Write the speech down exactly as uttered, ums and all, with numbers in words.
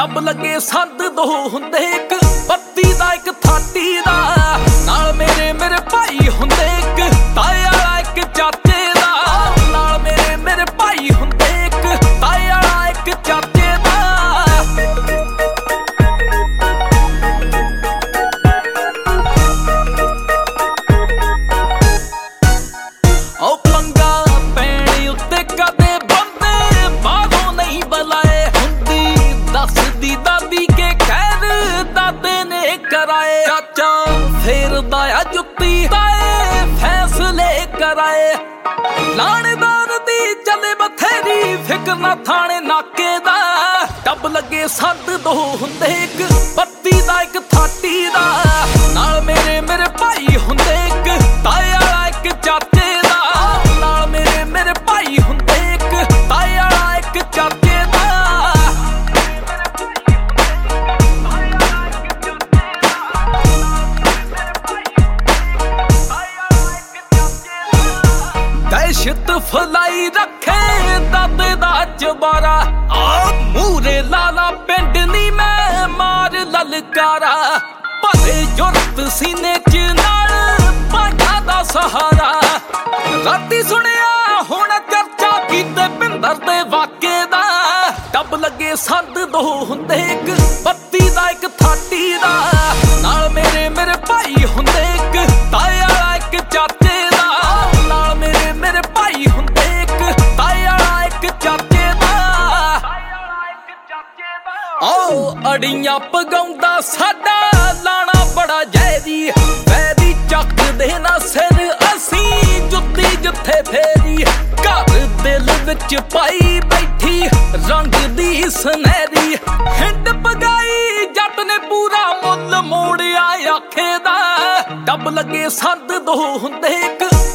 tub ਲੱਗੇ ਸੰਦ ਦੋ ਹੁੰਦੇ ਇੱਕ ਬੱਤੀ ਦਾ ਇੱਕ ਥਾਟੀ ਦਾ ਨਾਲ ਮੇਰੇ ਮੇਰੇ ਭਾਈ ਹੁੰਦੇ ਇੱਕ ਤਾਏ ਵਾਲਾ ਇੱਕ ਚਾਚੇ ਦਾ ਨਾਲ ਮੇਰੇ ਮੇਰੇ ਭਾਈ ਹੁੰਦੇ ਇੱਕ ਤਾਏ ਵਾਲਾ ਇੱਕ ਚਾਚੇ ਦਾ ਉਹ ਪੰਗਾ ਪੈਣ ਉੱਤੇ ਕਦੇ ਬੰਦੇ ਬਾਹੋਂ ਨਹੀਂ ਬੁਲਾਏ ਹੁੰਦੀ ਦੱਸਦੀ ਦਾਦੀ ਕੇ ਖੈਰ ਦਾਦੇ ਨੇ ਕਰਾਏ ਚਾਚਾ ਫੇਰਦਾ ਆ ਜੁੱਤੀ ਤਾਏ ਫੈਸਲੇ ਕਰਾਏ ਲਾਣੇਦਾਰ ਦੀ ਚੱਲੇ ਬਥੇਰੀ ਫਿਕਰ ਨਾ ਥਾਣੇ ਨਾਕੇ ਦਾ ਟੱਬ ਲੱਗੇ ਸੰਦ ਦੋ ਹੁੰਦੇ ਇੱਕ ਬੱਤੀ ਦਾ ਇੱਕ ਥਾਟੀ ਦਾ ਨਾਲ ਮੇਰੇ ਮੇਰੇ ਭਾਈ ਹੁੰਦੇ ਇੱਕ ਤਾਏ ਵਾਲਾ ਇੱਕ ਚਾਚੇ ਦਾ ਨਾਲ ਮੇਰੇ ਮੇਰੇ ਭਾਈ ਹੁੰਦੇ ਇੱਕ ਤਾਏ ਵਾਲਾ ਇੱਕ ਚਾਚੇ ਦਾ ਦਹਿਸ਼ਤ ਫਲਾਈ ਰੱਖੇ ਦਾਦੇ ਦਾ ਚਬਾਰਾ ਆ ਮੂਰੇ ਲਾਲਾ ਪਿੰਡ ਨੀ ਮੈਂ ਮਾਰ ਲਲਕਾਰਾ ਭਲੇ ਜੁਰਤ ਸੀਨੇ ਚ ਨਾਲ ਪਾਂਡਾ ਦਾ ਸਹਾਰਾ ਰਾਤੀ ਸੁਣਿਆ ਹੁਣ ਚਰਚਾ ਕੀਤੇ ਪਿੰਦਰ ਦੇ ਵਾਕੇ ਦਾ ਟੱਬ ਲੱਗੇ ਸੰਦ ਦੋ ਹੁੰਦੇ ਇੱਕ ਬੱਤੀ ਦਾ ਇੱਕ ਥਾਟੀ ਦਾ ਨਾਲ ਮੇਰੇ ਮੇਰੇ ਭਾਈ ਹੁੰਦੇ ਇੱਕ ਤਾਏ ਵਾਲਾ ਇੱਕ ਚਾਚੇ ਦਾ ਨਾਲ ਮੇਰੇ ਮੇਰੇ ਭਾਈ ਹੁੰਦੇ ਇੱਕ ਤਾਏ ਵਾਲਾ ਇੱਕ ਚਾਚੇ ਦਾ ਓ ਅੜੀਆਂ ਪਗਾਉਂਦਾ ਸਾਡਾ ਲਾਣਾ ਬੜਾ ਜ਼ਹਿਰੀ ਵੈਰੀ ਚੱਕਦੇ ਨਾ ਸਿਰ ਅਸੀਂ ਜੁੱਤੀ ਜਿੱਥੇ ਫੇਰੀ ਘਰ ਦਿਲ ਵਿੱਚ ਪਾਈ ਬੈਠੀ ਰੰਗ ਦੀ ਸੁਨਹਿਰੀ ਹਿੰਡ ਪਗਾਈ ਜੱਟ ਨੇ ਪੂਰਾ ਮੁੱਲ ਮੋੜਿਆ ਆਖੇ ਦਾ ਟੱਬ ਲੱਗੇ ਸੰਦ ਦੋ ਹੁੰਦੇ ਇੱਕ